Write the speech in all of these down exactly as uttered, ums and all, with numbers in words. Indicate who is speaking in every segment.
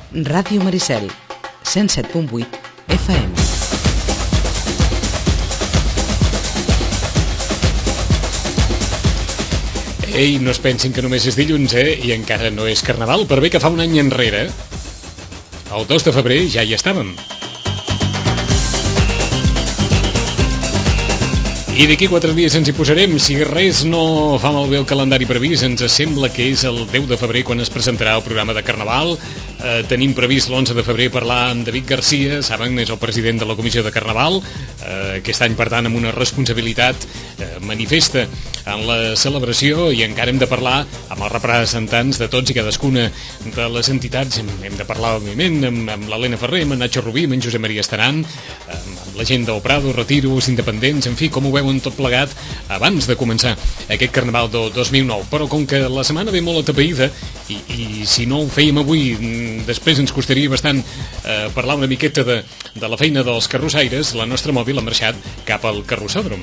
Speaker 1: Ràdio Maricel, cent set punt vuit F M.
Speaker 2: Ei, no es pensin que només és dilluns, eh? I encara no és Carnaval, per bé que fa un any enrere, el dos de febrer ja hi estàvem. I d'aquí quatre dies ens hi posarem. Si res no fa malbé el calendari previst, ens sembla que és el deu de febrer quan es presentarà el programa de Carnaval. Eh, tenim previst l'onze de febrer parlar amb David Garcia, saben, és el president de la Comissió de Carnaval, eh, aquest any, per tant, amb una responsabilitat eh, manifesta en la celebració, i encara hem de parlar amb els representants de tots i cadascuna de les entitats. Hem, hem de parlar, òbviament, amb, amb l'Helena Ferrer, amb en Nacho Rubí, amb en Josep Maria Estaran, amb, amb la gent del Prado, Retiros, Independents, en fi, com ho veuen tot plegat abans de començar aquest Carnaval del dos mil nou. Però com que la setmana ve molt atapeïda, i, i si no ho fèiem avui, després ens costaria bastant eh, parlar una miqueta de, de la feina dels carrossaires, la nostra mòbil ha marxat cap al carrossòdrom.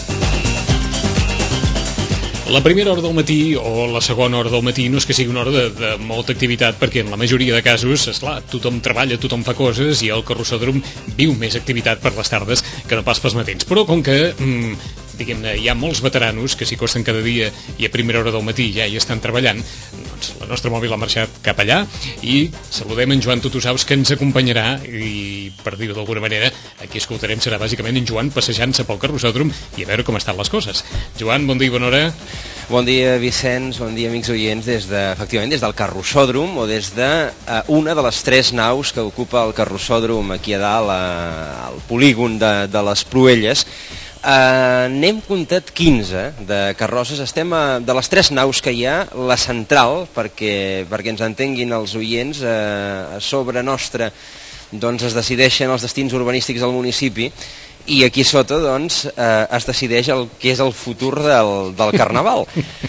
Speaker 2: La primera hora del matí o la segona hora del matí no és que sigui una hora de, de molta activitat, perquè en la majoria de casos, esclar, tothom treballa, tothom fa coses, i el carrossòdrom viu més activitat per les tardes que no pas pels matins. Però com que, mm, diguem-ne, hi ha molts veteranos que s'hi costen cada dia i a primera hora del matí ja hi estan treballant, doncs la nostra mòbil ha marxat cap allà, i saludem en Joan Tutusaus, que ens acompanyarà, i per dir-ho d'alguna manera, aquí escoltarem serà bàsicament en Joan passejant-se pel carrossòdrom i a veure com estan les coses. Joan, bon dia i bona hora.
Speaker 3: Bon dia, Vicenç, bon dia, amics oients, des de, efectivament, des del carrossòdrom, o des de uh, una de les tres naus que ocupa el carrossòdrom aquí a dalt, uh, al polígon de, de les Pruelles. Uh, n'hem comptat quinze de carrosses. Estem a, de les tres naus que hi ha, la central, perquè, perquè ens entenguin els oients, uh, a sobre nostra doncs es decideixen els destins urbanístics del municipi, i aquí sota doncs, eh, es decideix el que és el futur del, del Carnaval.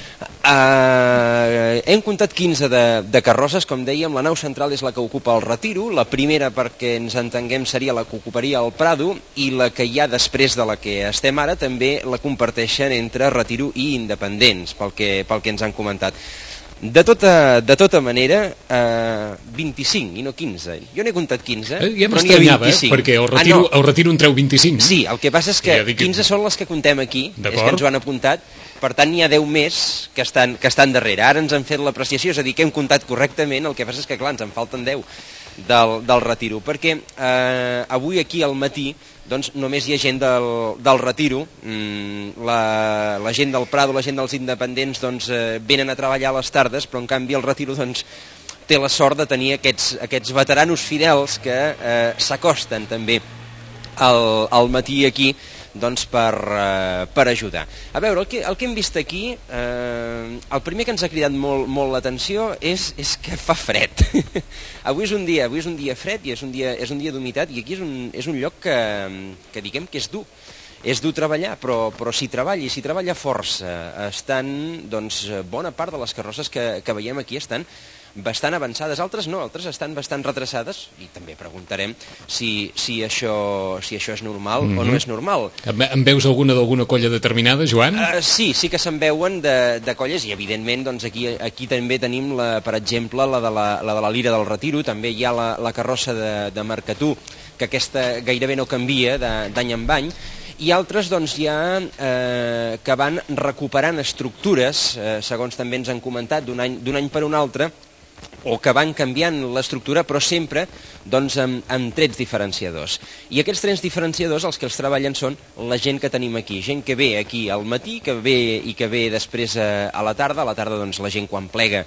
Speaker 3: eh, hem comptat quinze de, de carrosses, com dèiem. La nau central és la que ocupa el Retiro, la primera, perquè ens entenguem, seria la que ocuparia el Prado, i la que hi ha després de la que estem ara també la comparteixen entre Retiro i Independents, pel que, pel que ens han comentat. De tota, de tota manera, eh, vint-i-cinc i no quinze. Jo n'he comptat quinze,
Speaker 2: eh, ja
Speaker 3: però n'hi ha
Speaker 2: vint-i-cinc.
Speaker 3: Eh,
Speaker 2: perquè el Retiro, ah, no. el retiro en treu vint-i-cinc.
Speaker 3: Sí, el que passa és que
Speaker 2: ja
Speaker 3: quinze són les que contem aquí, és que ens ho han apuntat, per tant n'hi ha deu més que estan, que estan darrere. Ara ens han fet l'apreciació, és a dir, que hem comptat correctament, el que passa és que, clar, ens en falten deu del, del Retiro, perquè eh, avui aquí al matí doncs només hi ha gent del, del Retiro, mm, la, la gent del Prado, la gent dels Independents doncs eh, venen a treballar a les tardes, però en canvi el Retiro doncs té la sort de tenir aquests, aquests veteranos fidels que eh, s'acosten també al, al matí aquí doncs per, eh, per ajudar. A veure, el que, el que hem vist aquí, eh, el primer que ens ha cridat molt, molt l'atenció és, és que fa fred. avui és un dia, avui és un dia fred i és un dia, és un dia d'humitat, i aquí és un, és un lloc que, que diguem que és dur. És dur treballar, però, però s'hi treballa, i s'hi treballa força. Estan, doncs, bona part de les carrosses que, que veiem aquí estan bastant avançades, altres no, altres estan bastant retrasades, i també preguntarem si, si, això, si això és normal mm-hmm. o no és normal.
Speaker 2: En veus alguna d'alguna colla determinada, Joan?
Speaker 3: Uh, sí, sí que se'n veuen de, de colles, i evidentment doncs, aquí, aquí també tenim, la, per exemple, la de la, la de la Lira del Retiro, també hi ha la, la carrossa de, de Mercatú, que aquesta gairebé no canvia d'any en any, i altres doncs, hi ha eh, que van recuperant estructures, eh, segons també ens han comentat, d'un any, d'un any per un altre, o que van canviant l'estructura, però sempre doncs, amb, amb trets diferenciadors. I aquests trets diferenciadors els que els treballen són la gent que tenim aquí, gent que ve aquí al matí, que ve i que ve després a, a la tarda. A la tarda doncs, la gent quan plega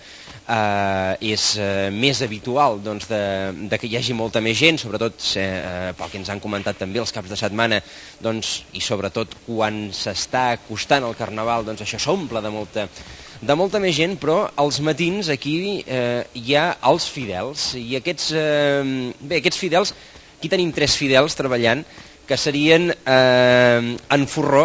Speaker 3: eh, és eh, més habitual doncs, de, de que hi hagi molta més gent, sobretot eh, pel que ens han comentat també els caps de setmana, doncs, i sobretot quan s'està acostant al Carnaval, doncs això s'omple de molta de molta més gent, però als matins aquí eh, hi ha els fidels, i aquests, eh, bé, aquests fidels, aquí tenim tres fidels treballant, que serien eh, en Forró,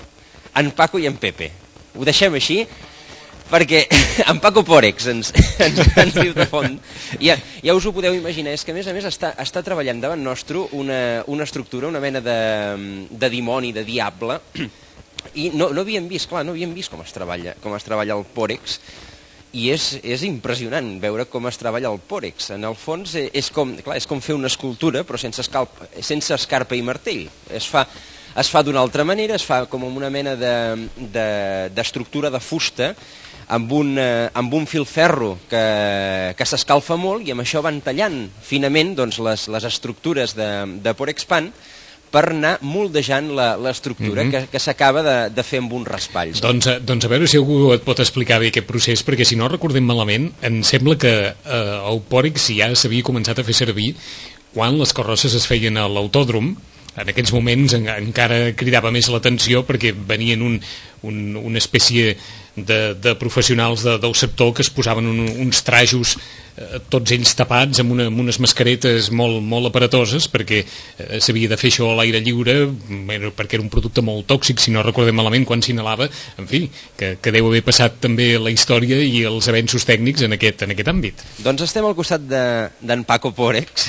Speaker 3: en Paco i en Pepe. Ho deixem així, perquè en Paco Pòrex ens, ens, ens diu de font. Ja, ja us ho podeu imaginar, és que a més a més està, està treballant davant nostre una, una estructura, una mena de, de dimoni, de diable, i no, no havíem vist, clar, no havíem vist com es treballa, com es treballa el Pòrex, i és, és impressionant veure com es treballa el pòrex. En el fons és com, clar, és com fer una escultura però sense, escalp, sense escarpa i martell. Es fa, es fa d'una altra manera, es fa com una mena d'estructura de, de, de fusta amb un, eh, amb un filferro que, que s'escalfa molt i amb això van tallant finament doncs, les, les estructures de, de Porexpan per anar moldejant l'estructura mm -hmm. que, que s'acaba de, de fer amb uns raspalls.
Speaker 2: Doncs, doncs a veure si algú et pot explicar bé aquest procés, perquè si no recordem malament, em sembla que eh, el pòrex ja s'havia començat a fer servir quan les carrosses es feien a l'autòdrom. En aquests moments en, encara cridava més l'atenció perquè venien un, un, una espècie de, de professionals de, del sector que es posaven un, uns trajos eh, tots ells tapats amb, una, amb unes mascaretes molt, molt aparatoses perquè eh, s'havia de fer això a l'aire lliure, bueno, perquè era un producte molt tòxic, si no recordem malament quan s'inhalava, en fi, que, que deu haver passat també la història i els avenços tècnics en aquest, en aquest àmbit.
Speaker 3: Doncs estem al costat d'en de, Paco Pòrex.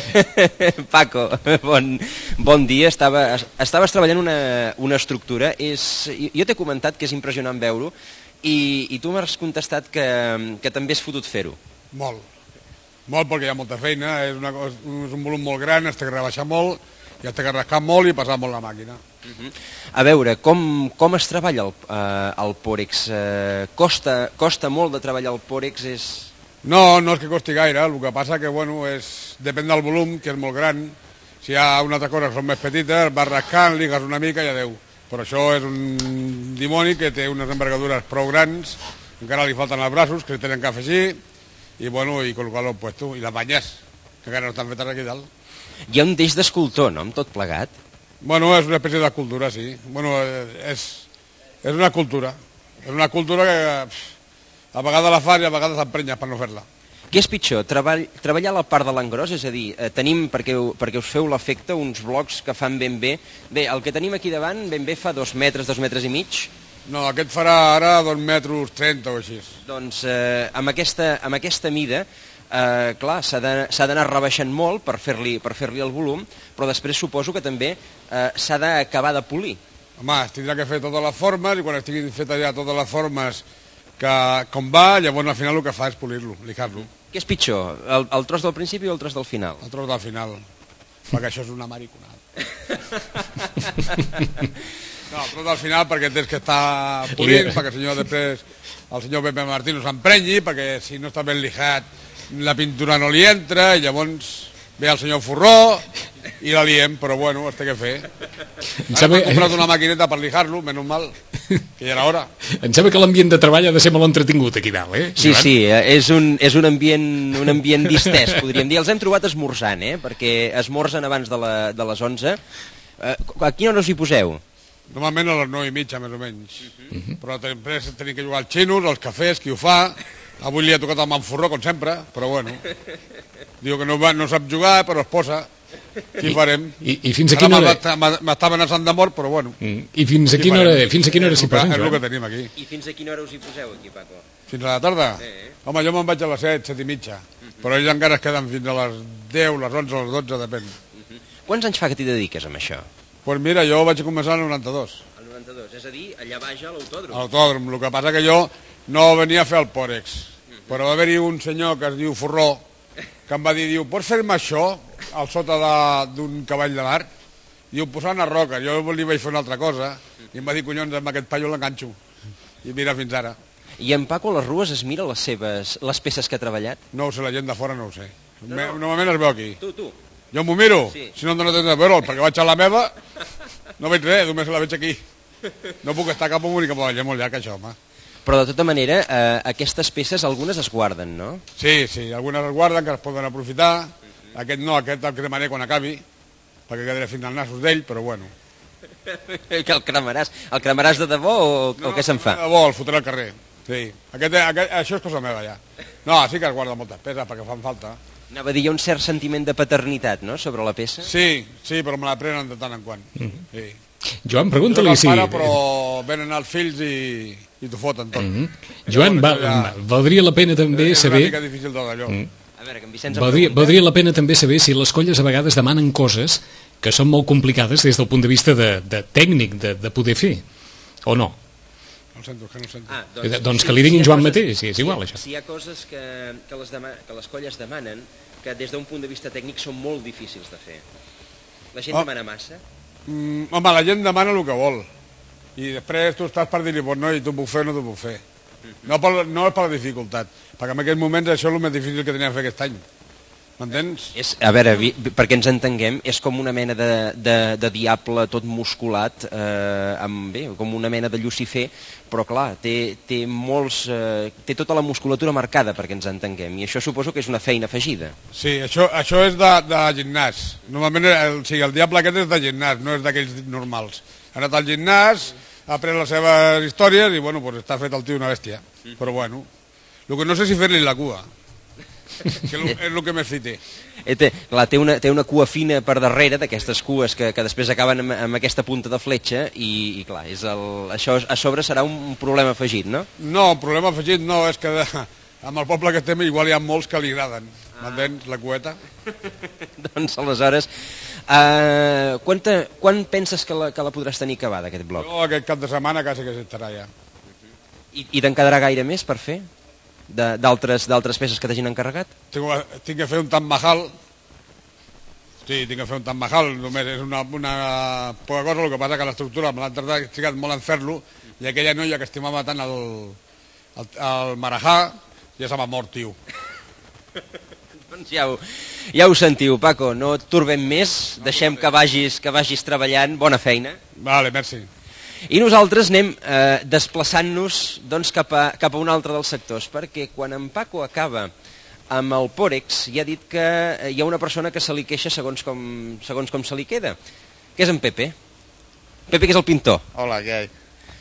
Speaker 3: Paco, bon, bon dia. Estava, estaves treballant una, una estructura. És, jo t'he comentat que és impressionant veure-ho i, i tu m'has contestat que, que també has fotut fer-ho.
Speaker 4: Molt, molt perquè hi ha molta feina, és, una, és un volum molt gran, has de rebaixar molt, i has de rascar molt i passar molt la màquina.
Speaker 3: Uh -huh. A veure, com, com es treballa el, eh, el pòrex? Eh, costa, costa molt de treballar el pòrex? És...
Speaker 4: No, no és que costi gaire, el que passa que bueno, és, depèn del volum, que és molt gran. Si hi ha una altra cosa que són més petites, vas rascant, ligues una mica i adeu. Però això és un dimoni que té unes envergadures prou grans, encara li falten els braços, que tenen que afegir, i bueno, i col·locar-lo al puesto, i les banyes, que encara no estan fetes aquí dalt.
Speaker 3: Hi ha un deix d'escultor, no?, amb tot plegat.
Speaker 4: Bueno, és una espècie de cultura, sí. Bueno, és, és una cultura. És una cultura que pff, a vegades la fas i a vegades t'emprenyes per no fer-la.
Speaker 3: Què és pitjor, treball, treballar la part de l'engròs? És a dir, eh, tenim, perquè, perquè us feu l'efecte, uns blocs que fan ben bé. Bé, el que tenim aquí davant ben bé fa dos metres, dos metres i mig.
Speaker 4: No, aquest farà ara dos metres trenta o així.
Speaker 3: Doncs eh, amb, aquesta, amb aquesta mida, eh, clar, s'ha d'anar rebaixant molt per fer-li per fer-li el volum, però després suposo que també eh, s'ha d'acabar de polir.
Speaker 4: Home, es tindrà que fer totes les formes i quan estiguin fetes ja totes les formes que com va, llavors al final el que fa és polir-lo, lijar-lo.
Speaker 3: Què és pitjor, el, el tros del principi o el tros del final?
Speaker 4: El tros del final, perquè això és una mariconada. No, el tros del final perquè tens que estar polint, perquè el senyor després, el senyor Pepe Martí no s'emprenyi, perquè si no està ben lijat la pintura no li entra, i llavors ve el senyor Forró i la liem, però bueno, es té que fer. Ara m'he comprat una maquineta per lijar-lo, menys mal, que ja era hora.
Speaker 2: Em sembla que l'ambient de treball ha de ser molt entretingut aquí dalt, eh?
Speaker 3: Sí, sí, és un, és un ambient, un ambient distès, podríem dir. Els hem trobat esmorzant, eh? Perquè esmorzen abans de, la, de les onze. A quina hora us hi poseu?
Speaker 4: Normalment a les nou i mitja, més o menys. Uh -huh. Però després tenim que jugar als xinos, als cafès, qui ho fa. Avui li ha tocat el Manforró, com sempre, però bueno. Diu que no, va, no sap jugar, però es posa. Què farem?
Speaker 2: I, i fins a quina hora?
Speaker 4: M'està amenaçant de mort, però bueno.
Speaker 2: Mm. I fins a quina hora, fins a quina hora s'hi posen,
Speaker 4: Joan? És el que tenim aquí.
Speaker 3: I fins a quina hora us hi poseu aquí, Paco?
Speaker 4: Fins a la tarda? Sí. Home, jo me'n vaig a les set, set i mitja. Uh -huh. Però ells encara es queden fins a les deu, les onze, les dotze, depèn.
Speaker 3: Uh -huh. Quants anys fa que t'hi dediques amb això?
Speaker 4: Doncs pues mira, jo vaig començar al noranta-dos.
Speaker 3: Al noranta-dos, és a dir, allà baix a l'autòdrom.
Speaker 4: A l'autòdrom, el que passa que jo no venia a fer el pòrex. Uh -huh. Però va haver-hi un senyor que es diu Forró, que em va dir, diu, pots fer-me això al sota d'un cavall de mar? Diu, posar una roca. Jo li vaig fer una altra cosa i em va dir, collons, amb aquest paio l'enganxo. I mira, fins ara.
Speaker 3: I en Paco a les rues es mira les seves les peces que ha treballat?
Speaker 4: No ho sé, la gent de fora no ho sé. No, no. Normalment es veu aquí.
Speaker 3: Tu, tu.
Speaker 4: Jo m'ho miro,
Speaker 3: sí.
Speaker 4: Si no em dono temps de veure'l, perquè vaig a la meva, no veig res, només la veig aquí. No puc estar cap amunt i cap avall, és molt llarg això, home.
Speaker 3: Però de tota manera, eh, aquestes peces algunes es guarden, no?
Speaker 4: Sí, sí, algunes es guarden, que es poden aprofitar. Uh-huh. Aquest no, aquest el cremaré quan acabi, perquè quedaré fins als nassos d'ell, però bueno.
Speaker 3: Que el cremaràs. El cremaràs de debò o,
Speaker 4: no,
Speaker 3: o què se'n fa?
Speaker 4: De debò, el fotré al carrer. Sí. Aquest, aquest, això és cosa meva, ja. No, sí que es guarda moltes peces, perquè fan falta.
Speaker 3: Anava a dir, hi ha un cert sentiment de paternitat, no?, sobre la peça?
Speaker 4: Sí, sí, però me la prenen de tant en quant. Uh-huh. Sí.
Speaker 2: Joan, pregunta-li si...
Speaker 4: Pare, però venen els fills i, i t'ho foten tot.
Speaker 2: Mm -hmm. Joan, va, ja... valdria la pena també saber...
Speaker 4: És una mica difícil tot allò. Mm.
Speaker 3: A veure, que en Vicenç
Speaker 2: valdria, valdria la pena també saber si les colles a vegades demanen coses que són molt complicades des del punt de vista de, de tècnic, de, de poder fer, o no?
Speaker 4: No el sento, que no el sento.
Speaker 3: Ah,
Speaker 2: doncs, doncs que li diguin
Speaker 3: si
Speaker 2: Joan
Speaker 3: coses,
Speaker 2: mateix, sí, és igual,
Speaker 3: si,
Speaker 2: això.
Speaker 3: Si hi ha coses que, que, les dema, que les colles demanen, que des d'un punt de vista tècnic són molt difícils de fer. La gent
Speaker 4: Oh.
Speaker 3: demana massa.
Speaker 4: Mm, home, la gent demana el que vol. I després tu estàs per dir-li, pues no, i t'ho puc fer o no t'ho puc fer. No, per, no és per la dificultat, perquè en aquests moments això és el més difícil que teníem de fer aquest any. M'entens?
Speaker 3: És, a veure, vi, perquè ens entenguem, és com una mena de, de, de diable tot musculat, eh, amb, bé, com una mena de Llucifer, però clar, té, té, molts, eh, té tota la musculatura marcada perquè ens entenguem, i això suposo que és una feina afegida.
Speaker 4: Sí, això, això és de, de gimnàs. Normalment el, o sigui, el diable aquest és de gimnàs, no és d'aquells normals. Ha anat al gimnàs, ha après les seves històries i bueno, pues està fet el tio una bèstia. Però bueno, el que no sé si fer-li la cua, que és el que més fi té.
Speaker 3: Eh, té, clar, té, una, té una cua fina per darrere, d'aquestes cues que, que després acaben amb, amb aquesta punta de fletxa, i, i clar, és el, això a sobre serà un problema afegit, no?
Speaker 4: No, el problema afegit no, és que de, amb el poble que estem igual hi ha molts que li agraden. Ah. M'entens, la cueta?
Speaker 3: Doncs aleshores, uh, quan, te, quan penses que la, que la podràs tenir acabada, aquest bloc?
Speaker 4: Jo aquest cap de setmana quasi que s'estarà ja.
Speaker 3: I, i te'n quedarà gaire més per fer? D'altres peces que t'hagin encarregat?
Speaker 4: Tinc, tinc que fer un Taj Mahal. Sí, tinc que fer un Taj Mahal, només és una, una poca cosa, el que passa que l'estructura me l'ha trigat molt en fer-lo, i aquella noia que estimava tant el, el, el Marajà ja se m'ha mort, tio.
Speaker 3: Doncs ja ho, ja ho sentiu, Paco, no et turbem més, deixem que vagis, que vagis treballant, bona feina.
Speaker 4: Vale, merci.
Speaker 3: I nosaltres anem eh, desplaçant-nos doncs, cap, a, cap a un altre dels sectors, perquè quan en Paco acaba amb el Pòrex ja ha dit que hi ha una persona que se li queixa segons com, segons com se li queda, que és en Pepe. Pepe, que és el pintor.
Speaker 5: Hola, què hay?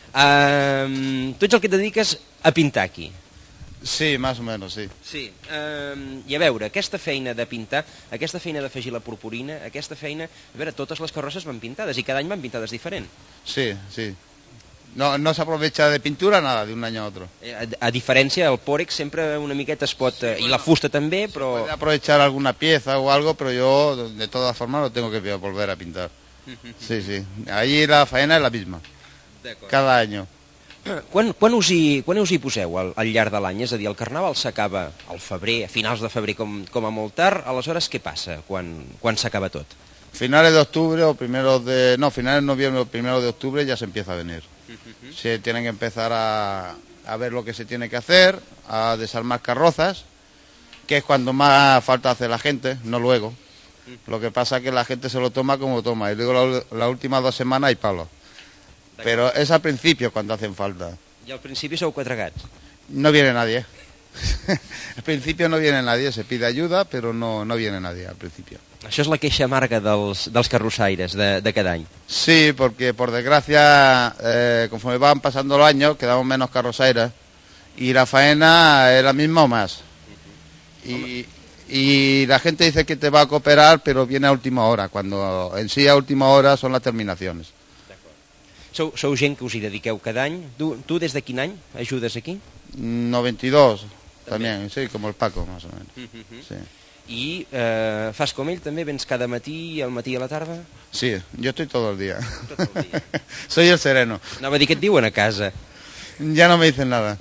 Speaker 3: Uh, tu ets el que et dediques a pintar aquí.
Speaker 5: Sí, más o menos, sí.
Speaker 3: Sí, uh, i a veure, aquesta feina de pintar, aquesta feina d'afegir la purpurina, aquesta feina... A veure, totes les carrosses van pintades i cada any van pintades diferent.
Speaker 5: Sí, sí. No, no se aprovecha de pintura nada, de un año a otro.
Speaker 3: A, a diferència, el Pòrex sempre una miqueta es pot... Sí, i la fusta també, però...
Speaker 5: Puede aprovechar alguna pieza o algo, pero yo de todas formas lo tengo que volver a pintar. Sí, sí. Ahí la faena es la misma. Cada año.
Speaker 3: Quan, quan, us hi, quan us hi poseu al, al llarg de l'any? És a dir, el carnaval s'acaba al febrer, a finals de febrer com, com a molt tard, aleshores què passa quan, quan s'acaba tot?
Speaker 5: Finales de octubre o primeros de... No, finales de noviembre o primeros de octubre ya se empieza a venir. Uh-huh. Se tienen que empezar a, a ver lo que se tiene que hacer, a desarmar carrozas, que es cuando más falta hace la gente, no luego. Uh-huh. Lo que pasa es que la gente se lo toma como toma, y luego las la últimas dos semanas hay palos. Pero es al principio cuando hacen falta.
Speaker 3: I al principi sou quatre gats?
Speaker 5: No viene nadie. Al principio no viene nadie, se pide ayuda, pero no, no viene nadie al principio.
Speaker 3: Això és la queixa amarga dels, dels carrossaires de, de cada any.
Speaker 5: Sí, porque por desgracia, eh, conforme van pasando los años, quedamos menos carrosairas y la faena es la misma o más. Y, y la gente dice que te va a cooperar, pero viene a última hora, cuando en sí a última hora son las terminaciones.
Speaker 3: Sou, sou gent que us hi dediqueu cada any. Tu, tu des de quin any ajudes aquí?
Speaker 5: noventa y dos, también, sí, como el Paco, más o menos. Uh-huh. Sí.
Speaker 3: I eh, fas com ell, també? Vens cada matí, al matí i a la tarda?
Speaker 5: Sí, yo estoy todo el día.
Speaker 3: Tot el dia.
Speaker 5: Soy el sereno.
Speaker 3: Anava a dir, què et diuen a casa?
Speaker 5: Ya no me dicen nada.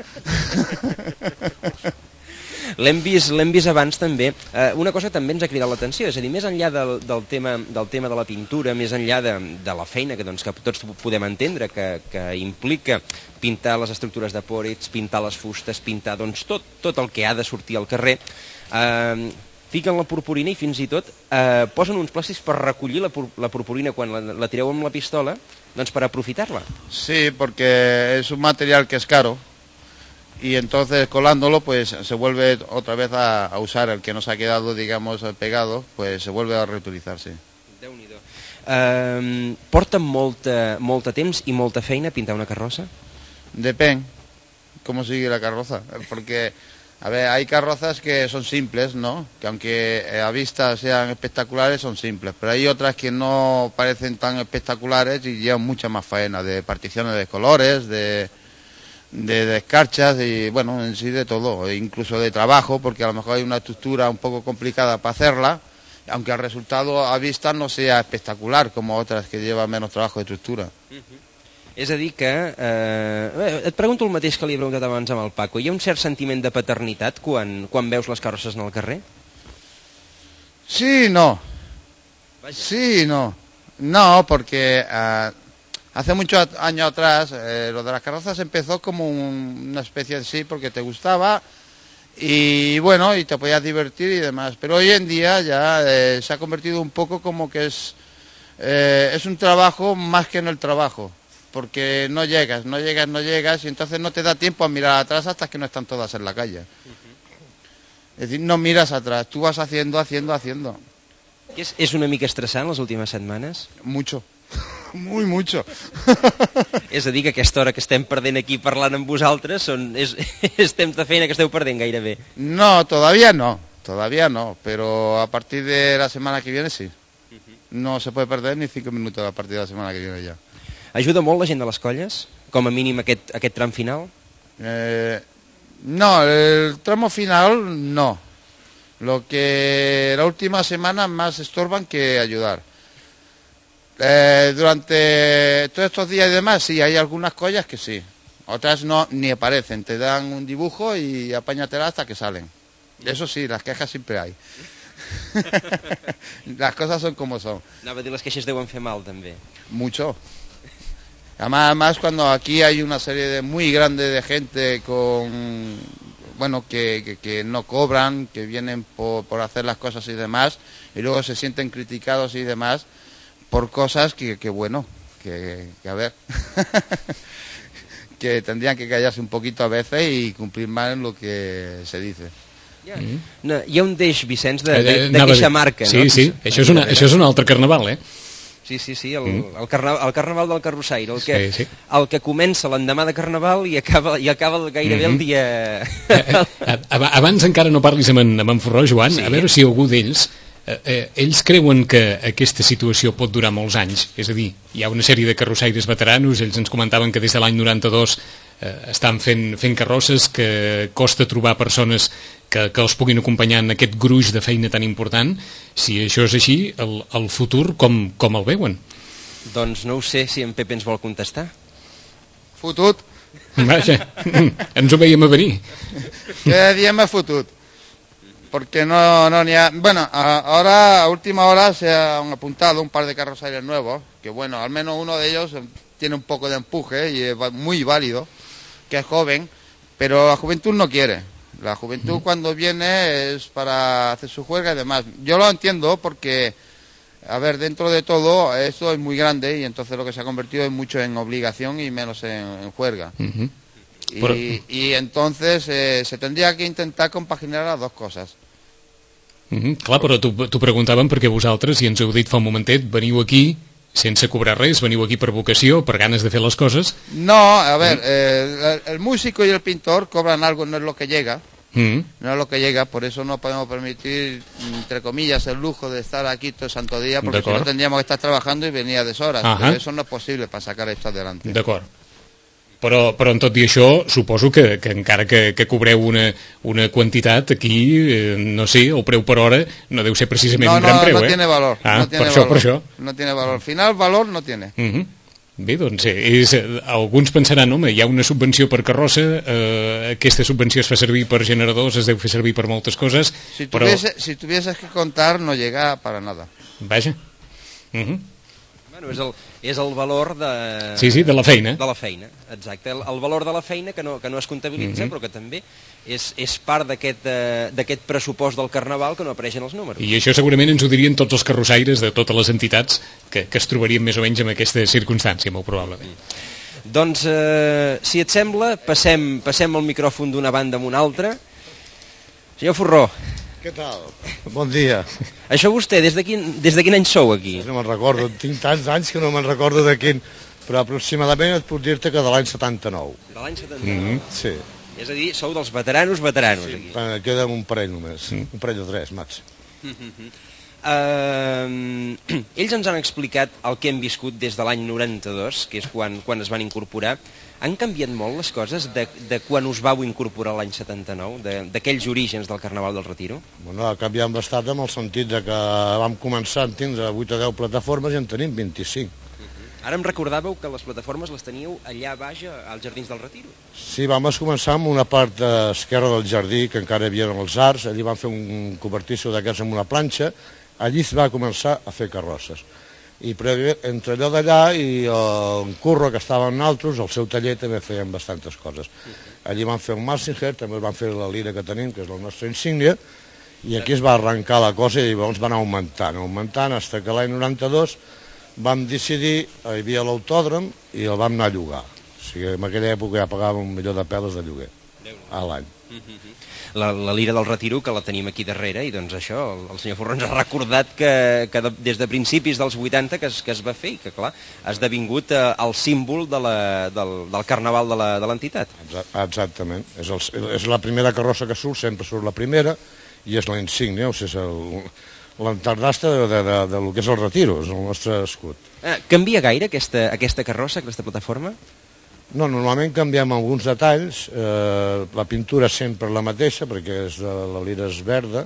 Speaker 3: L'hem vist, l'hem vist abans també. Eh, una cosa també ens ha cridat l'atenció, és a dir, més enllà del, del, tema, del tema de la pintura, més enllà de, de la feina que, doncs, que tots podem entendre, que, que implica pintar les estructures de pòrits, pintar les fustes, pintar doncs, tot, tot el que ha de sortir al carrer, eh, fiquen la purpurina i fins i tot eh, posen uns plàstics per recollir la, pur, la purpurina quan la, la tireu amb la pistola, doncs per aprofitar-la.
Speaker 5: Sí, porque es un material que es caro. Y entonces colándolo pues se vuelve otra vez a, a usar el que nos ha quedado, digamos, pegado, pues se vuelve a reutilizarse.
Speaker 3: Déu-n'hi-do. Uh, porta molta, molta temps i molta feina pintar una carrossa?
Speaker 5: Depende cómo sigue la carroza, porque a ver, hay carrozas que son simples, ¿no? Que aunque a vista sean espectaculares son simples, pero hay otras que no parecen tan espectaculares y llevan mucha más faena, de particiones de colores, de... de descarchas y bueno, en sí de todo, incluso de trabajo, porque a lo mejor hay una estructura un poco complicada para hacerla, aunque el resultado a vista no sea espectacular como otras que llevan menos trabajo de estructura.
Speaker 3: Uh-huh. És a dir que, eh, et pregunto el mateix que li he preguntat abans amb el Paco, hi ha un cert sentiment de paternitat quan, quan veus les carrosses en el carrer?
Speaker 5: Sí, no.
Speaker 3: Vaya.
Speaker 5: Sí, no. No, porque uh, hace muchos años atrás eh, lo de las carrozas empezó como un, una especie de sí, porque te gustaba y bueno, y te podías divertir y demás. Pero hoy en día ya eh, se ha convertido un poco como que es, eh, es un trabajo más que en el trabajo. Porque no llegas, no llegas, no llegas y entonces no te da tiempo a mirar atrás hasta que no están todas en la calle. Es decir, no miras atrás, tú vas haciendo, haciendo, haciendo.
Speaker 3: És, és una mica estressant les últimes setmanes?
Speaker 5: Mucho, muy mucho.
Speaker 3: És a dir, que aquesta hora que estem perdent aquí parlant amb vosaltres són, és, és temps de feina que esteu perdent gairebé.
Speaker 5: No, todavía no, todavía no, pero a partir de la semana que viene sí. No se puede perder ni cinco minutos a partir de la semana que viene ya.
Speaker 3: Ajuda molt la gent de les colles? Com a mínim aquest, aquest tram final?
Speaker 5: Eh, no, el tramo final no. Lo que la última semana más estorban que ayudar. Eh, durante todos estos días y demás, sí, hay algunas collas que sí. Otras no, ni aparecen. Te dan un dibujo y apáñatela hasta que salen. Eso sí, las quejas siempre hay. Las cosas son como son.
Speaker 3: Anava a dir, les queixes deuen fer mal, també.
Speaker 5: Mucho. Además, además, cuando aquí hay una serie de muy grande de gente con, bueno, que, que, que no cobran, que vienen por, por hacer las cosas y demás, y luego se sienten criticados y demás por cosas que, que bueno, que, que a ver, que tendrían que callarse un poquito a veces y cumplir más en lo que se dice.
Speaker 3: Mm. No, hi ha un deix, Vicenç, de, de, de queixa marca,
Speaker 2: sí,
Speaker 3: no?
Speaker 2: Sí, sí, això és, una, això és un altre carnaval, eh?
Speaker 3: Sí, sí, sí, el, mm. el, carnaval, el carnaval del Carrossaire, el que,
Speaker 2: sí, sí.
Speaker 3: el que comença l'endemà de carnaval i acaba, i acaba gairebé mm -hmm. el dia...
Speaker 2: Abans encara no parlis amb en, amb en Forró, Joan,
Speaker 3: sí.
Speaker 2: A veure si algú d'ells, eh, eh, ells creuen que aquesta situació pot durar molts anys, és a dir, hi ha una sèrie de carrossaires veteranos, ells ens comentaven que des de l'any noranta-dos eh, estan fent, fent carrosses, que costa trobar persones que, que els puguin acompanyar en aquest gruix de feina tan important. Si això és així, el, el futur com, com el veuen?
Speaker 3: Doncs no ho sé si en Pepe ens vol contestar.
Speaker 5: Futut.
Speaker 2: Vaja, ens ho veiem a venir.
Speaker 5: Cada día más futut. Porque no, no ni ha... Bueno, ahora a última hora se han apuntado un par de carrosaires nuevos, que bueno, al menos uno de ellos tiene un poco de empuje y es muy válido, que es joven, pero la juventud no quiere. La juventud cuando viene es para hacer su juerga y demás. Yo lo entiendo porque, a ver, dentro de todo esto es muy grande y entonces lo que se ha convertido es mucho en obligación y menos en, en juerga. Uh-huh. y, Por... y entonces eh, se tendría que intentar compaginar las dos cosas.
Speaker 2: Uh-huh. Clar, però t'ho preguntàvem perquè vosaltres, i ens heu dit fa un momentet, veniu aquí sense cobrar res, veniu aquí per vocació, per ganes de fer les coses.
Speaker 5: No, a ver, eh, el, el músico y el pintor cobran algo, no es lo que llega. Mm. No es lo que llega, por eso no podemos permitir, entre comillas, el lujo de estar aquí todo el santo día, porque si no tendríamos que estar trabajando y venir a deshoras. Uh-huh. Pero eso no es posible para sacar esto adelante.
Speaker 2: D'acord. Però, però en tot i això, suposo que, que encara que, que cobreu una, una quantitat, aquí, eh, no sé, el preu per hora no deu ser precisament
Speaker 5: no,
Speaker 2: un gran
Speaker 5: no,
Speaker 2: preu,
Speaker 5: no
Speaker 2: eh?
Speaker 5: Tiene valor,
Speaker 2: ah,
Speaker 5: no tiene
Speaker 2: per
Speaker 5: valor.
Speaker 2: això, per això.
Speaker 5: No tiene valor. Al final, valor no tiene.
Speaker 2: Uh-huh. Bé, doncs, és, alguns pensaran, home, hi ha una subvenció per carrossa, eh, aquesta subvenció es fa servir per generadors, es deu fer servir per moltes coses,
Speaker 5: si
Speaker 2: però...
Speaker 5: Tuviese, si tuvieses que contar, no llega para nada.
Speaker 2: Vaja. Uh-huh.
Speaker 3: Bueno, és el, és el valor de...
Speaker 2: Sí, sí, de la feina.
Speaker 3: De la feina, exacte. El, el valor de la feina que no, que no es comptabilitza, uh-huh. però que també és, és part d'aquest uh, pressupost del Carnaval que no apareix en els números.
Speaker 2: I això segurament ens ho dirien tots els carrossaires de totes les entitats que, que es trobarien més o menys en aquesta circumstància, molt probablement.
Speaker 3: Mm. Doncs, eh, si et sembla, passem, passem el micròfon d'una banda a una altra. Senyor Forró.
Speaker 6: Què tal? Bon dia.
Speaker 3: Això vostè, des de quin, des de quin any sou aquí?
Speaker 6: No me'n recordo, tinc tants anys que no me'n recordo de quin, però aproximadament et puc dir-te que de l'any setanta-nou.
Speaker 3: De l'any setanta-nou?
Speaker 6: Mm-hmm. Sí.
Speaker 3: És a dir, sou dels veteranos veteranos,
Speaker 6: sí,
Speaker 3: aquí.
Speaker 6: Sí, queda un parell només, mm. un parell o tres, màxim.
Speaker 3: Mm-hmm. uh, ells ens han explicat el que hem viscut des de l'any noranta-dos, que és quan, quan es van incorporar. Han canviat molt les coses de, de quan us vau incorporar l'any setanta-nou, d'aquells orígens del Carnaval del Retiro?
Speaker 6: Bueno, ha canviat bastant en el sentit de que vam començar a tindre vuit o deu plataformes i en tenim vint-i-cinc. Uh-huh.
Speaker 3: Ara em recordàveu que les plataformes les teníeu allà baix, als Jardins del Retiro.
Speaker 6: Sí, vam començar amb una part esquerra del jardí, que encara hi havia els arcs, allí vam fer un cobertissó d'aquests amb una planxa, allí es va començar a fer carrosses. I entre allò d'allà i el Curro, que estava amb nosaltres, el seu taller també feien bastantes coses. Allí vam fer un Marsinger, també vam fer la lira que tenim, que és la nostra insígnia, i aquí es va arrencar la cosa i llavors va anar augmentant, augmentant, fins que l'any noranta-dos vam decidir, hi havia l'autòdrom i el vam anar a llogar. O sigui, en aquella època ja pagàvem un milió de peles de lloguer a l'any.
Speaker 3: La, la lira del Retiro, que la tenim aquí darrere, i doncs això, el, el senyor Forró ens ha recordat que, que de, des de principis dels vuitanta que es, que es va fer i que, clar, ha esdevingut eh, el símbol de la, del, del carnaval de l'entitat.
Speaker 6: Exactament. És, el, és la primera carrossa que surt, sempre surt la primera, i és la insígnia, o sigui, és l'entardasta de, de, de, de lo que és el Retiro, és el nostre escut.
Speaker 3: Eh, canvia gaire aquesta, aquesta carrossa, aquesta plataforma?
Speaker 6: No, normalment canviem alguns detalls, eh, la pintura és sempre la mateixa, perquè és, la lira és verda,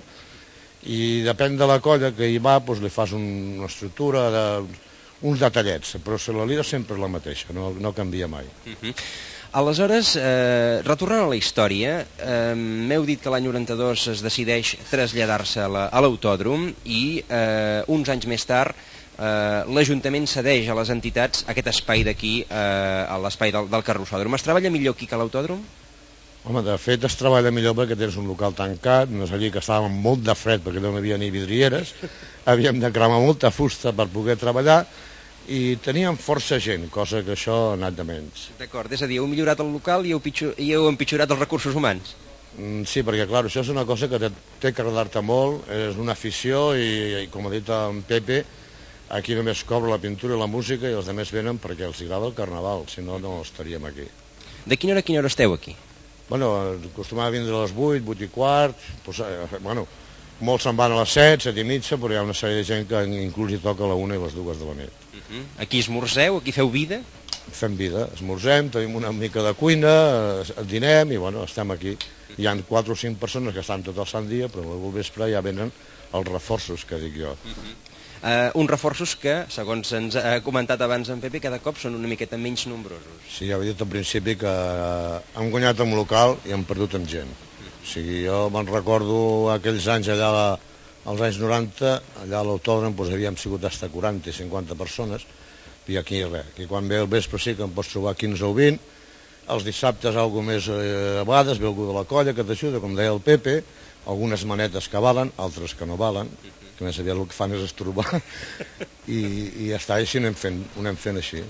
Speaker 6: i depèn de la colla que hi va, doncs li fas un, una estructura, de, uns detallets, però la lira sempre és la mateixa, no, no canvia mai.
Speaker 3: Uh-huh. Aleshores, eh, retornant a la història, eh, m'heu dit que l'any noranta-dos es decideix traslladar-se a l'autòdrom i eh, uns anys més tard eh, l'Ajuntament cedeix a les entitats aquest espai d'aquí, eh, a l'espai del, del carrossòdrom. Es treballa millor aquí que a l'autòdrom?
Speaker 6: Home, de fet es treballa millor perquè tens un local tancat, no és allí que estàvem molt de fred perquè no hi havia ni vidrieres, havíem de cremar molta fusta per poder treballar, i teníem força gent, cosa que això ha anat de menys.
Speaker 3: D'acord, és a dir, heu millorat el local i heu, pitjor, i heu empitjorat els recursos humans.
Speaker 6: Mm, sí, perquè clar, això és una cosa que té que agradar-te molt, és una afició i, i com ha dit en Pepe, aquí només cobra la pintura i la música i els altres venen perquè els agrada el carnaval, si no, no estaríem aquí.
Speaker 3: De quina hora a quina hora esteu aquí?
Speaker 6: Bueno, acostumava a vindre a les vuit, vuit i quart, doncs, eh, bueno, molts se'n van a les set, set i mitja, però hi ha una sèrie de gent que inclús hi toca a la una i les dues de la nit.
Speaker 3: Uh-huh. Aquí esmorzeu, aquí feu vida?
Speaker 6: Fem vida, esmorzem, tenim una mica de cuina, dinem i bueno, estem aquí. Hi ha quatre o cinc persones que estan tot el sant dia, però al vespre ja venen els reforços, que dic jo.
Speaker 3: Uh-huh. uh, uns reforços que, segons ens ha comentat abans en Pepe, cada cop són una miqueta menys nombrosos.
Speaker 6: Sí, ja he dit al principi que hem guanyat en local i hem perdut en gent. O sigui, jo me'n recordo aquells anys allà, als anys noranta, allà a l'autòdrom doncs, havíem sigut fins a quaranta i cinquanta persones, i aquí res, aquí quan ve el vespre sí que em pots trobar quinze o vint, els dissabtes alguna més eh, a vegades ve algú de la colla que t'ajuda, com deia el Pepe, algunes manetes que valen, altres que no valen, que més aviat el que fan és estorbar, i, i ja està, així anem fent, ho anem fent així.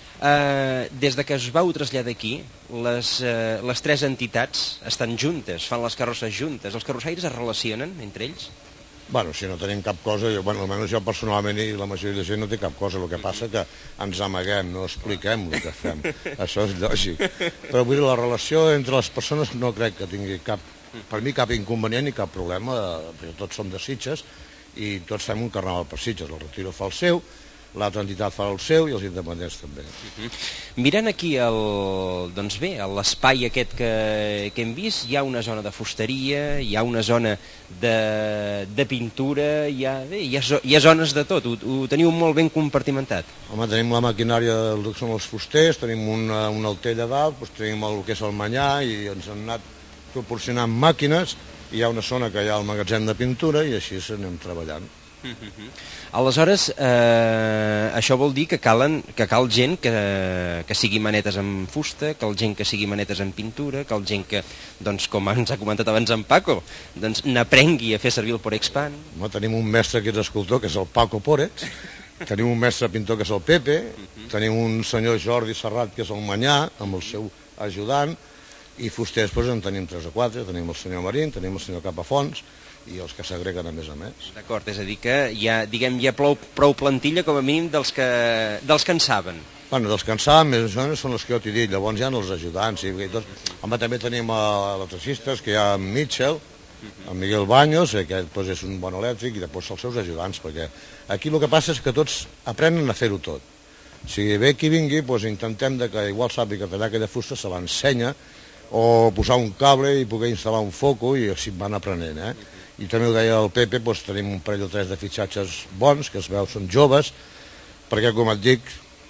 Speaker 3: Uh, des de que es vau traslladar aquí, les, uh, les tres entitats estan juntes, fan les carrosses juntes. Els carrossaires es relacionen entre ells?
Speaker 6: Bueno, si no tenim cap cosa, jo, bueno, almenys jo personalment i la majoria de gent no té cap cosa, el que passa que ens amaguem, no expliquem el que fem, això és lògic. Però vull dir, la relació entre les persones no crec que tingui cap, per mi cap inconvenient ni cap problema, perquè tots som de Sitges i tots fem un carnaval per Sitges, el Retiro fa el seu, l'altra entitat fa el seu i els independents també.
Speaker 3: Uh-huh. Mirant aquí el, doncs bé, l'espai aquest que, que hem vist, hi ha una zona de fusteria, hi ha una zona de, de pintura, hi ha, bé, hi, ha, hi ha zones de tot, ho, ho teniu molt ben compartimentat.
Speaker 6: Home, tenim la maquinària del que són els fusters, tenim una, una altella dalt, doncs tenim el que és el manyà i ens han anat proporcionant màquines, hi ha una zona que hi ha el magatzem de pintura i així anem treballant.
Speaker 3: Uh-huh. Aleshores, eh, això vol dir que, calen, que cal gent que, que sigui manetes en fusta, cal gent que sigui manetes en pintura, cal gent que, doncs, com ens ha comentat abans en Paco, doncs, n'aprengui a fer servir el Porexpan.
Speaker 6: No, tenim un mestre que és escultor, que és el Paco Porex, tenim un mestre pintor que és el Pepe, uh-huh. Tenim un senyor Jordi Serrat que és el Manyà, amb el seu ajudant, i fusters doncs, en tenim tres o quatre, tenim el senyor Marín, tenim el senyor Capafons, i els que s'agreguen a més a més.
Speaker 3: D'acord, és a dir que hi ha, diguem, hi ha prou, prou plantilla com a mínim dels que, dels que en saben.
Speaker 6: Bueno, dels que en saben més o menys són els que jo t'he dit, llavors hi ha els ajudants. I tot. Home, també tenim els electricistes, que hi ha en Mitchell, en Miguel Baños, que doncs, és un bon elèctric, i després els seus ajudants, perquè aquí el que passa és que tots aprenen a fer-ho tot. Si ve qui vingui, doncs intentem de que igual sàpiga tallar aquella fusta, se l'ensenya, o posar un cable i poder instal·lar un foco, i així van aprenent, eh? I també ho deia el Pepe, doncs tenim un parell o tres de fitxatges bons, que es veu són joves, perquè com et dic,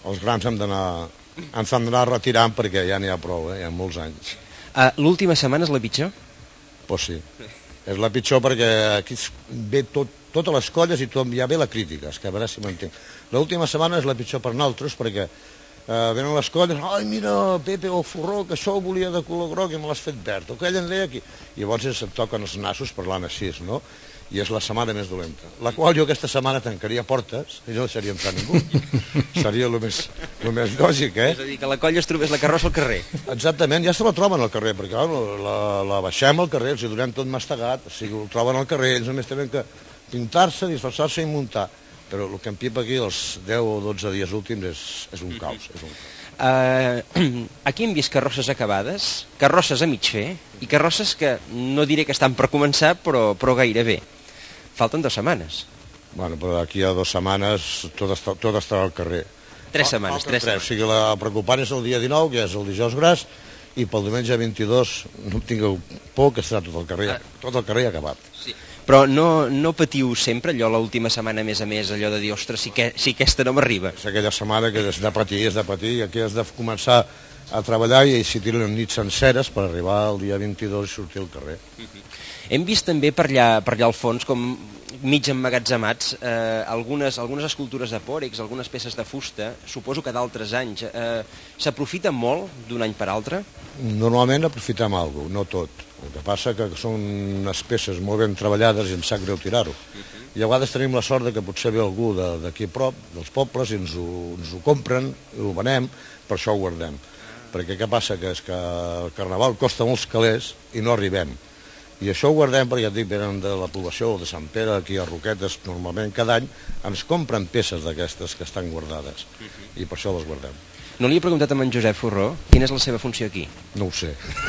Speaker 6: els grans hem d'anar ens han d'anar retirant perquè ja n'hi ha prou, eh? Hi ha molts anys.
Speaker 3: Uh, L'última setmana és la pitjor?
Speaker 6: Pues sí, és la pitjor perquè aquí ve tot, totes les colles i tot, ja ve la crítica, és que a veure si m'entenc. L'última setmana és la pitjor per nosaltres perquè eh, venen les colles, ai mira, Pepe o Forró, que això ho volia de color groc i me l'has fet verd, o que ell en deia aquí. I llavors se't toquen els nassos parlant així, no? I és la setmana més dolenta. La qual jo aquesta setmana tancaria portes i no deixaria entrar ningú. Seria el més, lo més lògic, eh?
Speaker 3: És a dir, que la colla es trobés la carrossa al carrer.
Speaker 6: Exactament, ja se la troben al carrer, perquè clar, la, la baixem al carrer, els hi donem tot mastegat, o sigui, ho troben al carrer, ells només tenen que pintar-se, disfressar-se i muntar. Però el que em pipa aquí els deu o dotze dies últims és, és un caos. És un caos.
Speaker 3: Uh, aquí hem vist carrosses acabades, carrosses a mig fer, i carrosses que no diré que estan per començar, però, però gairebé. Falten dues setmanes.
Speaker 6: Bueno, però d'aquí a dues setmanes tot, està, tot estarà al carrer.
Speaker 3: Tres setmanes, tres setmanes.
Speaker 6: O sigui, la preocupant és el dia dinou, que és el dijous gras, i pel diumenge vint-i-dos no tingueu por que estarà tot el carrer, ah. tot el carrer acabat.
Speaker 3: Sí. Però no, no patiu sempre allò l'última setmana, a més a més, allò de dir, ostres, si, que, si aquesta no m'arriba.
Speaker 6: És aquella setmana que és de patir, és de patir, i aquí has de començar a treballar i s'hi tiren nits senceres per arribar al dia vint-i-dos i sortir al carrer.
Speaker 3: Uh-huh. Hem vist també per allà, per allà al fons, com mig emmagatzemats, eh, algunes, algunes escultures de pòrex, algunes peces de fusta, suposo que d'altres anys. Eh, S'aprofita molt d'un any per altre?
Speaker 6: Normalment aprofitem alguna cosa, no tot. El que passa que són unes peces molt ben treballades i em sap greu tirar-ho. Uh-huh. I a vegades tenim la sort de que potser ve algú d'aquí a prop, dels pobles, i ens ho, ens ho compren, i ho venem, per això ho guardem. Perquè què passa? Que és que el carnaval costa molts calés i no arribem. I això ho guardem perquè, ja et dic, venen de la població de Sant Pere, aquí a Roquetes, normalment cada any ens compren peces d'aquestes que estan guardades. Uh-huh. I per això les guardem.
Speaker 3: No li he preguntat a en Josep Forró quina és la seva funció aquí?
Speaker 6: No ho sé.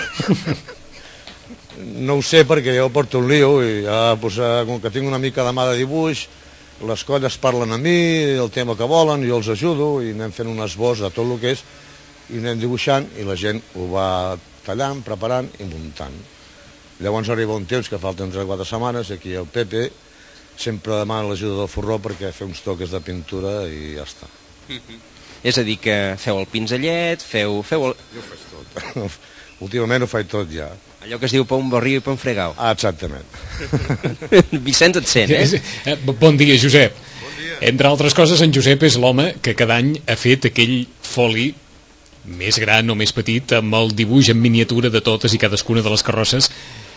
Speaker 6: No ho sé perquè jo porto un lío i ja, doncs, com que tinc una mica de mà de dibuix, les colles parlen a mi, el tema que volen, jo els ajudo i anem fent un esbós de tot el que és i anem dibuixant i la gent ho va tallant, preparant i muntant. Llavors arriba un temps que falten tres o quatre setmanes i aquí el Pepe sempre demana l'ajuda del Forró perquè fer uns toques de pintura i ja està.
Speaker 3: Mm-hmm. És a dir, que feu el pinzellet, feu... feu el...
Speaker 6: Jo ho faig tot. Últimament ho faig tot ja.
Speaker 3: Allò que es diu pa un barriu i pa un fregau.
Speaker 6: Ah, exactament.
Speaker 3: Vicenç et sent,
Speaker 2: eh? Bon dia, Josep. Bon dia. Entre altres coses, en Josep és l'home que cada any ha fet aquell foli més gran o més petit amb el dibuix en miniatura de totes i cadascuna de les carrosses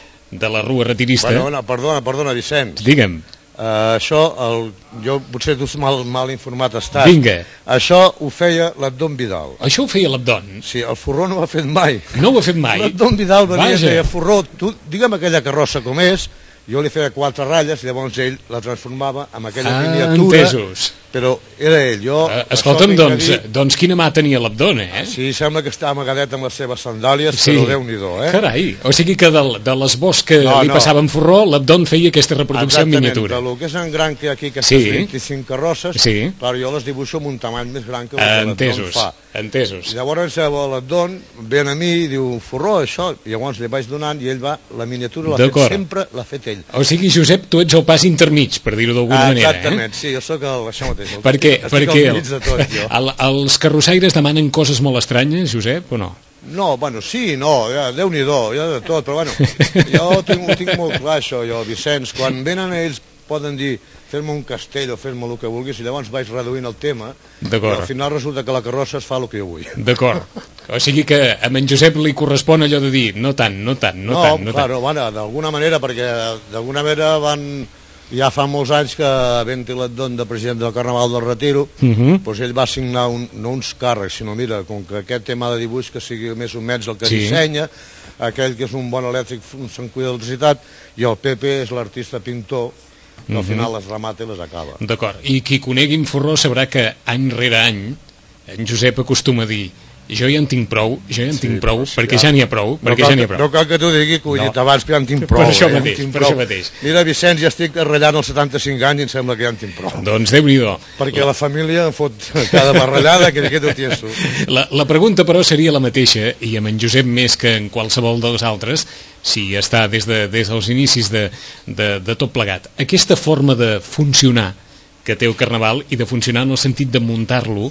Speaker 2: de la Rua Retirista.
Speaker 6: Perdona, perdona, perdona, Vicenç.
Speaker 2: Digue'm.
Speaker 6: Uh, això, el, jo potser tu mal, mal informat estàs.
Speaker 2: Vinga.
Speaker 6: Això ho feia l'Abdon Vidal.
Speaker 2: Això ho feia l'Abdon?
Speaker 6: Sí, el Forró no ho ha fet mai.
Speaker 2: No ho ha fet mai?
Speaker 6: L'Abdon Vidal venia i
Speaker 2: Vaja.
Speaker 6: deia, Forró, tu digue'm aquella carrossa com és, jo li feia quatre ratlles i llavors ell la transformava en aquella
Speaker 2: ah,
Speaker 6: miniatura.
Speaker 2: Entesos.
Speaker 6: Però era ell, jo...
Speaker 2: Uh, escolta'm, doncs, doncs quina mà tenia l'Abdon, eh?
Speaker 6: Sí, sembla que està amagadet amb les seves sandàlies,
Speaker 2: sí.
Speaker 6: però Déu-n'hi-do, eh?
Speaker 2: Carai, o sigui que de, de l'esbós que
Speaker 6: no,
Speaker 2: li
Speaker 6: no.
Speaker 2: passava en Forró, l'Abdon feia aquesta reproducció en miniatura.
Speaker 6: Exactament, del que és en gran que aquí, aquestes
Speaker 2: sí.
Speaker 6: vint-i-cinc carrosses,
Speaker 2: sí.
Speaker 6: clar, jo les dibuixo amb un tamany més gran que el
Speaker 2: uh,
Speaker 6: que l'Abdon fa.
Speaker 2: Entesos.
Speaker 6: I llavors l'Abdon ven a mi i diu, Forró, això, i llavors li vaig donant i ell va, la miniatura l'ha fet sempre, l'ha fet ell.
Speaker 2: O sigui, Josep, tu ets el pas intermig, per dir-ho d'alguna
Speaker 6: ah,
Speaker 2: manera,
Speaker 6: exactament,
Speaker 2: eh?
Speaker 6: sí, jo sóc el, això mateix. El,
Speaker 2: perquè perquè el,
Speaker 6: tot,
Speaker 2: el, els carrossaires demanen coses molt estranyes, Josep, o no?
Speaker 6: No, bueno, sí, no, ja, Déu-n'hi-do, ja de tot, però bueno, jo tinc, ho tinc molt clar això, jo, Vicenç, quan venen ells poden dir, fer-me un castell o fer-me el que vulguis, i llavors vaig reduint el tema, i al final resulta que la carrossa es fa el que jo vull.
Speaker 2: D'acord, o sigui que a en Josep li correspon allò de dir, no tant, no tant, no,
Speaker 6: no
Speaker 2: tant, no
Speaker 6: claro,
Speaker 2: tant.
Speaker 6: Bueno, d'alguna manera, perquè d'alguna manera van... Ja fa molts anys que havent-hi l'Abdon de president del Carnaval del Retiro, uh -huh. doncs ell va signar un, no uns càrrecs, sinó mira, com que aquest tema de dibuix que sigui més o menys el que sí. dissenya, aquell que és un bon elèctric se'n cuida d'electricitat, i el Pepe és l'artista pintor, que al uh -huh. final les remata i les acaba.
Speaker 2: D'acord, i qui conegui en Forró sabrà que any rere any en Josep acostuma a dir jo ja en tinc prou, jo ja en tinc sí, prou, sí, perquè ja, ja n'hi ha prou,
Speaker 6: no
Speaker 2: perquè
Speaker 6: cal,
Speaker 2: ja n'hi ha prou.
Speaker 6: No cal que t'ho digui, que ho he dit no. abans, que ja en tinc prou.
Speaker 2: Per això
Speaker 6: eh,
Speaker 2: mateix, per
Speaker 6: prou.
Speaker 2: això mateix.
Speaker 6: Mira, Vicenç, ja estic ratllant els setanta-cinc anys i em sembla que ja en tinc prou.
Speaker 2: Doncs Déu-n'hi-do.
Speaker 6: Perquè la... la família em fot cada barrellada que aquest ho tieso.
Speaker 2: La, la pregunta, però, seria la mateixa, i amb en Josep més que en qualsevol dels altres, si està des, de, des dels inicis de, de, de tot plegat. Aquesta forma de funcionar que té el Carnaval i de funcionar en el sentit de muntar-lo,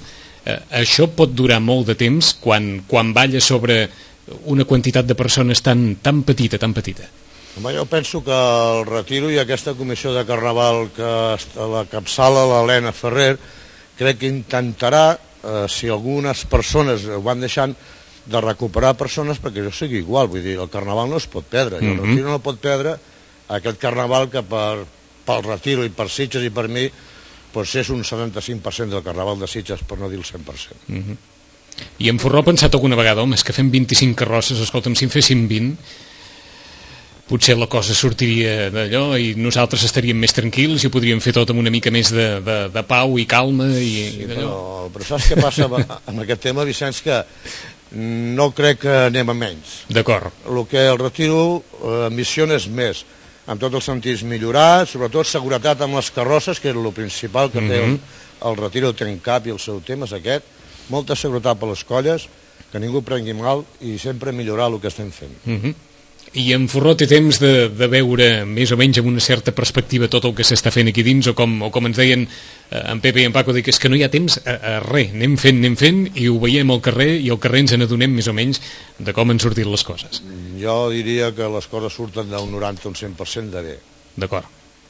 Speaker 2: eh, això pot durar molt de temps quan, quan balla sobre una quantitat de persones tan, tan petita, tan petita.
Speaker 6: Home, jo penso que el retiro i aquesta comissió de Carnaval que la capçala l'Helena Ferrer, crec que intentarà, eh, si algunes persones ho van deixant, de recuperar persones perquè això sigui igual. Vull dir, el Carnaval no es pot perdre, i el
Speaker 2: Mhm.
Speaker 6: retiro no pot perdre aquest Carnaval que per, pel retiro i per Sitges i per mi pues és un setanta-cinc per cent del Carnaval de Sitges, per no dir el cent per cent.
Speaker 2: Mm-hmm. I en Forró ha pensat alguna vegada, home, és que fem vint-i-cinc carrosses, escolta'm, si en féssim vint, potser la cosa sortiria d'allò i nosaltres estaríem més tranquils i ho podríem fer tot amb una mica més de, de, de pau i calma i,
Speaker 6: Sí,
Speaker 2: i d'allò.
Speaker 6: però, però saps què passa amb, amb aquest tema, Vicenç, que no crec que anem a menys.
Speaker 2: D'acord.
Speaker 6: El que el retiro eh, ambiciona és més, en tots els sentits millorar, sobretot seguretat amb les carrosses, que és el principal que té el, el retiro, té en cap i el seu tema és aquest, molta seguretat per les colles, que ningú prengui mal i sempre millorar el que estem fent.
Speaker 2: Mm-hmm. I en Forró té temps de, de veure més o menys amb una certa perspectiva tot el que s'està fent aquí dins, o com, o com ens deien eh, en Pepe i en Paco, que és que no hi ha temps a, a res, anem fent, anem fent i ho veiem al carrer i al carrer ens n'adonem més o menys de com han sortit les coses.
Speaker 6: Jo diria que les coses surten del noranta a un cent per cent de bé.
Speaker 2: D'acord.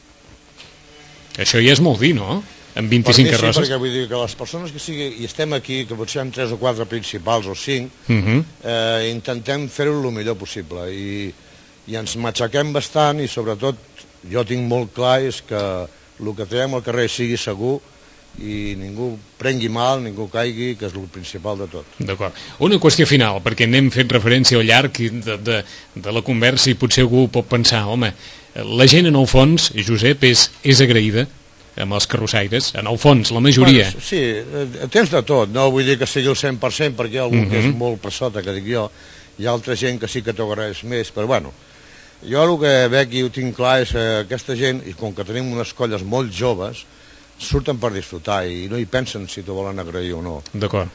Speaker 2: Això ja és molt dir, no? Amb
Speaker 6: Per
Speaker 2: vint-i-cinc
Speaker 6: mi sí,
Speaker 2: carrosses.
Speaker 6: perquè vull dir que les persones que sigui, i estem aquí, que potser hi ha tres o quatre principals o cinc,
Speaker 2: Mhm.
Speaker 6: eh, intentem fer-ho el millor possible i, i ens matxaquem bastant i sobretot jo tinc molt clar és que el que traiem al carrer sigui segur i ningú prengui mal, ningú caigui, que és el principal de tot.
Speaker 2: D'acord. Una qüestió final, perquè n'hem fet referència al llarg de, de, de la conversa i potser algú pot pensar, home, la gent en el fons, Josep, és, és agraïda amb els carrossaires, en el fons, la majoria.
Speaker 6: Bueno, sí, eh, tens de tot, no vull dir que sigui el cent per cent perquè hi ha algú
Speaker 2: Mhm.
Speaker 6: que és molt per sota, que dic jo, hi ha altra gent que sí que t'ho agraeix més, però bueno, jo el que veig i ho tinc clar és que aquesta gent, i com que tenim unes colles molt joves, surten per disfrutar i no hi pensen si t'ho volen agrair o no.
Speaker 2: D'acord.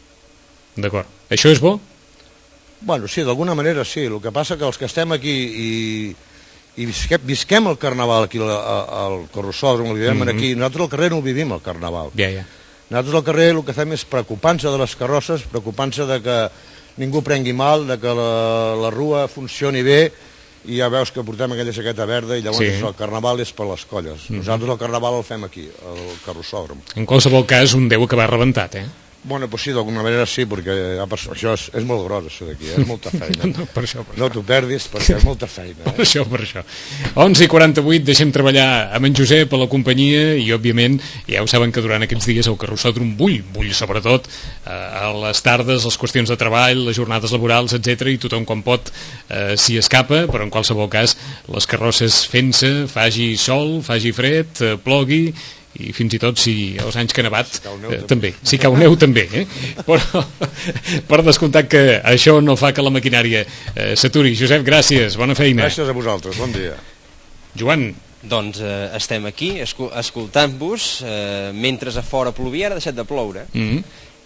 Speaker 2: D'acord. Això és bo?
Speaker 6: Bueno, sí, d'alguna manera sí, el que passa que els que estem aquí i, i visquem, visquem el Carnaval aquí al, al Carrossòdrom, el vivim
Speaker 2: Mhm.
Speaker 6: aquí, nosaltres al carrer no ho vivim el Carnaval.
Speaker 2: Ja, ja.
Speaker 6: Nosaltres al carrer el que fem és preocupar-se de les carrosses, preocupar-se de que ningú prengui mal, de que la, la rua funcioni bé, i ja veus que portem aquella jaqueta verda i llavors
Speaker 2: Sí.
Speaker 6: sí. El Carnaval és per les colles.
Speaker 2: Mhm.
Speaker 6: Nosaltres el Carnaval el fem aquí, al Carrossòdrom.
Speaker 2: En qualsevol cas, un deu acabar rebentat, eh?
Speaker 6: Bueno, pues sí, d'alguna manera sí, perquè ja per, això és, és molt gros, això d'aquí, eh? És molta feina.
Speaker 2: No, per això, per
Speaker 6: No t'ho perdis, perquè és molta feina.
Speaker 2: Per
Speaker 6: Eh?
Speaker 2: això, per això. onze i quaranta-vuit, deixem treballar amb en Josep a la companyia i, òbviament, ja ho saben que durant aquests dies el Carrossòdrom bull, bull sobretot eh, a les tardes, les qüestions de treball, les jornades laborals, etcètera, i tothom quan pot eh, s'hi escapa, però en qualsevol cas les carrosses fent-se, faci sol, faci fred, eh, plogui, i fins i tot si els anys que ha nevat eh, també, si cau neu també eh? Però per descomptat que això no fa que la maquinària eh, s'aturi. Josep, gràcies, bona feina.
Speaker 6: Gràcies a vosaltres, bon dia.
Speaker 2: Joan.
Speaker 3: Doncs eh, estem aquí escol escoltant-vos eh, mentre a fora plovia, ara ha deixat de ploure.
Speaker 2: Mm-hmm.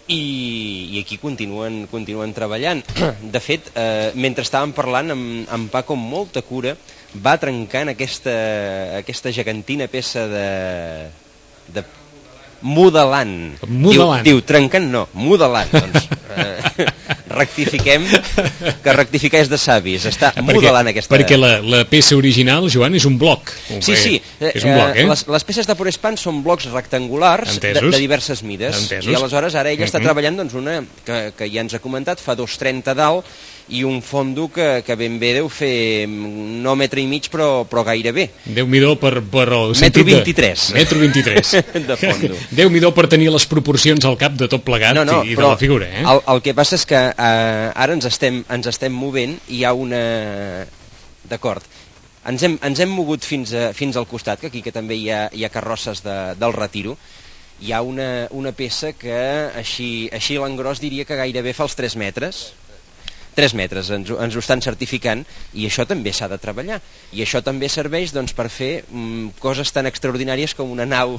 Speaker 3: I, i aquí continuen, continuen treballant. De fet, eh, mentre estàvem parlant amb, amb Paco amb molta cura, va trencant aquesta, aquesta gegantina peça de, de modelant.
Speaker 2: Modelant.
Speaker 3: Diu, diu trencant no, modelant. Doncs, eh, rectifiquem, que rectificar és de savis. Està modelant aquesta...
Speaker 2: Perquè la, la peça original, Joan, és un bloc.
Speaker 3: Sí, sí.
Speaker 2: És un bloc, eh?
Speaker 3: Les, les peces de Porespan són blocs rectangulars de,
Speaker 2: Entesos.
Speaker 3: de diverses mides.
Speaker 2: Entesos.
Speaker 3: I aleshores ara ella està
Speaker 2: Mhm.
Speaker 3: treballant doncs, una que, que ja ens ha comentat, fa dos trenta dalt, i un fondo que, que ben bé deu fer no metre i mig, però, però gairebé.
Speaker 2: Déu-m'hi-do per, per el
Speaker 3: Metro
Speaker 2: sentit de...
Speaker 3: vint-i-tres.
Speaker 2: Metro vint-i-tres.
Speaker 3: De fondo.
Speaker 2: Déu-m'hi-do per tenir les proporcions al cap de tot plegat
Speaker 3: No, no,
Speaker 2: i, i de
Speaker 3: però
Speaker 2: la figura, eh?
Speaker 3: el, el que passa és que eh, ara ens estem, ens estem movent i hi ha una... D'acord. Ens hem, ens hem mogut fins, a, fins al costat, que aquí que també hi ha, hi ha carrosses de, del retiro. Hi ha una, una peça que així, així l'engròs diria que gairebé fa els tres metres. tres metres, ens, ho- ens ho estan certificant, i això també s'ha de treballar. I això també serveix doncs, per fer mm, coses tan extraordinàries com una nau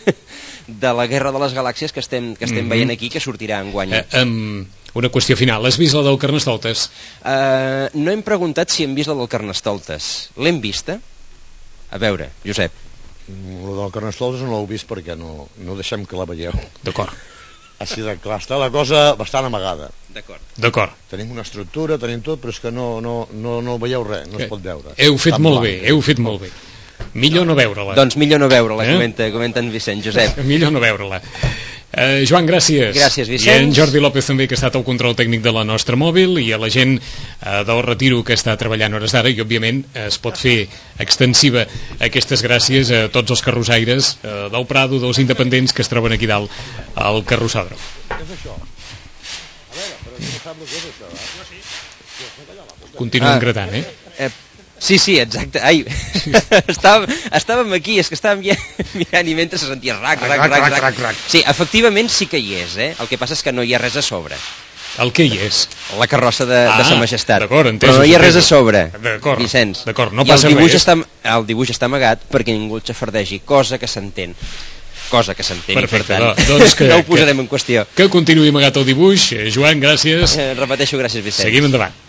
Speaker 3: de la Guerra de les Galàxies que estem, que estem
Speaker 2: Mhm.
Speaker 3: veient aquí, que sortirà enguany.
Speaker 2: Eh, um, una qüestió final. Has vist la del Carnestoltes?
Speaker 3: Uh, no hem preguntat si hem vist la del Carnestoltes. L'hem vista? A veure, Josep.
Speaker 6: El del Carnestoltes no l'heu vist perquè no, no deixem que la veieu.
Speaker 2: D'acord.
Speaker 6: Així de clar, està la cosa bastant amagada.
Speaker 3: D'acord.
Speaker 2: D'acord.
Speaker 6: Tenim una estructura, tenim tot, però és que no, no, no, no veieu res, no es pot veure.
Speaker 2: Heu fet
Speaker 6: Tan
Speaker 2: molt
Speaker 6: blanc.
Speaker 2: bé, heu fet molt bé. Millor no veure-la.
Speaker 3: Doncs millor no veure-la,
Speaker 2: Eh?
Speaker 3: comenta, comenta en Vicent, Josep.
Speaker 2: Millor no veure-la. Eh, Joan, gràcies.
Speaker 3: Gràcies,
Speaker 2: I
Speaker 3: Vicenç.
Speaker 2: en Jordi López també, que ha estat al control tècnic de la nostra mòbil, i a la gent eh, del Retiro que està treballant hores d'ara, i òbviament es pot fer extensiva aquestes gràcies a tots els carrossaires eh, del Prado, dels independents que es troben aquí dalt al carrossòdrom.
Speaker 6: Què és això? A veure, però no sap el que és això, eh?
Speaker 2: Continuen
Speaker 3: Ah.
Speaker 2: gratant, eh?
Speaker 3: Eh, sí, sí, exacte. Ai, estàvem, estàvem aquí, és que estàvem ja mirant i mentre se sentia rac, rac, rac, rac, rac, rac. Sí, efectivament sí que hi és, eh? El que passa és que no hi ha res a sobre.
Speaker 2: El que hi és?
Speaker 3: La carrossa de,
Speaker 2: Ah,
Speaker 3: de Sa Majestat.
Speaker 2: d'acord, entesos,
Speaker 3: Però no hi ha res a
Speaker 2: entesos.
Speaker 3: sobre,
Speaker 2: D'acord,
Speaker 3: Vicenç.
Speaker 2: d'acord, no
Speaker 3: I
Speaker 2: passa
Speaker 3: el dibuix
Speaker 2: res.
Speaker 3: Està, el dibuix està amagat perquè ningú el xafardegi, cosa que s'entén. Cosa que s'entén, i per
Speaker 2: Perfecte,
Speaker 3: tant,
Speaker 2: do- doncs que-
Speaker 3: no ho posarem en qüestió.
Speaker 2: Que continuï amagat el dibuix. Eh, Joan, gràcies.
Speaker 3: Eh, repeteixo, gràcies, Vicenç.
Speaker 2: Seguim endavant.